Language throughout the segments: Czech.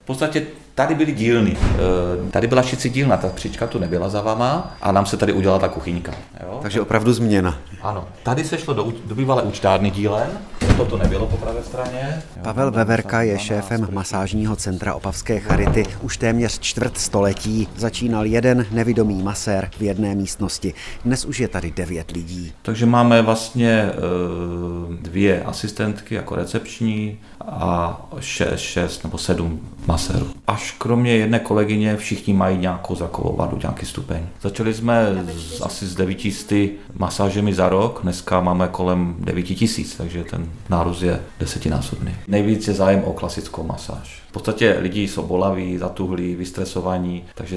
podstatě tady byly dílny. Tady byla šicí dílna, ta příčka tu nebyla za váma a nám se tady udělala ta kuchyňka. Jo? Takže opravdu změna. Ano. Tady se šlo do bývalé účtárny dílen, toto nebylo po pravé straně. Pavel Veverka je šéfem masážního centra Opavské charity už téměř čtvrt století. Začínal jeden nevidomý masér v jedné místnosti. Dnes už je tady 9 lidí. Takže máme vlastně 2 asistentky jako recepční a 6 nebo 7 masérů. Až kromě jedné kolegyně všichni mají nějakou zrakovou vadu, nějaký stupeň. Začali jsme asi s 900 masážemi za rok, dneska máme kolem 9000, takže ten nárůst je 10násobný. Nejvíc je zájem o klasickou masáž. V podstatě lidi jsou bolaví, zatuhlí, vystresovaní, takže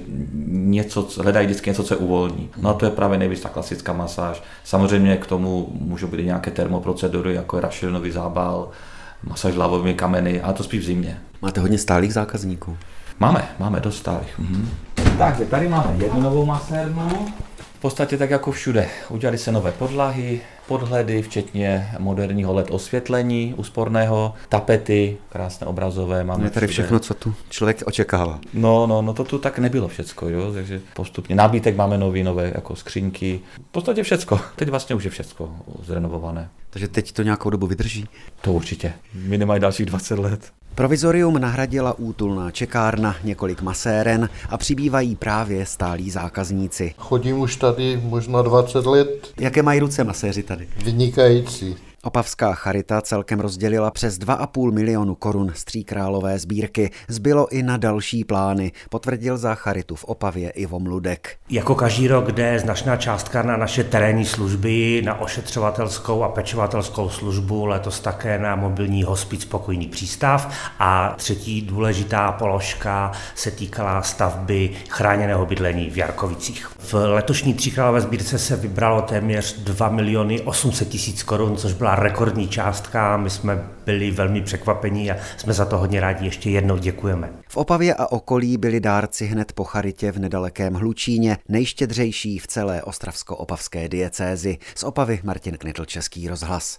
hledají vždycky něco, co je uvolní. No a to je právě nejvíc ta klasická masáž. Samozřejmě k tomu můžou být nějaké termoprocedury, jako je rašelinový zábal, masáž hlavovými kameny, ale to spíš v zimě. Máte hodně stálých zákazníků? Máme dost stálých. Takže tady máme jednu novou masérnu. V podstatě tak jako všude. Udělali se nové podlahy, podhledy, včetně moderního LED osvětlení úsporného, tapety, krásné obrazové. Máme tady všechno, co tu člověk očekává. No, to tu tak nebylo všecko, jo, takže postupně. Nábytek máme nové jako skřínky, v podstatě všecko. Teď vlastně už je všecko zrenovované. Takže teď to nějakou dobu vydrží? To určitě. Minimálně dalších 20 let. Provizorium nahradila útulná čekárna, několik maséren a přibývají právě stálí zákazníci. Chodím už tady možná 20 let. Jaké mají ruce maséři tady? Vynikající. Opavská charita celkem rozdělila přes 2,5 milionu korun z Tříkrálové sbírky. Zbylo i na další plány, potvrdil za charitu v Opavě Ivo Mludek. Jako každý rok jde značná částka na naše terénní služby, na ošetřovatelskou a pečovatelskou službu, letos také na mobilní hospic Pokojný přístav a třetí důležitá položka se týkala stavby chráněného bydlení v Jarkovicích. V letošní Tříkrálové sbírce se vybralo téměř 2 800 000 korun, což byla rekordní částka, my jsme byli velmi překvapení a jsme za to hodně rádi, ještě jednou děkujeme. V Opavě a okolí byli dárci hned po charitě v nedalekém Hlučíně, nejštědřejší v celé ostravsko-opavské diecézi. Z Opavy Martin Knitl, Český rozhlas.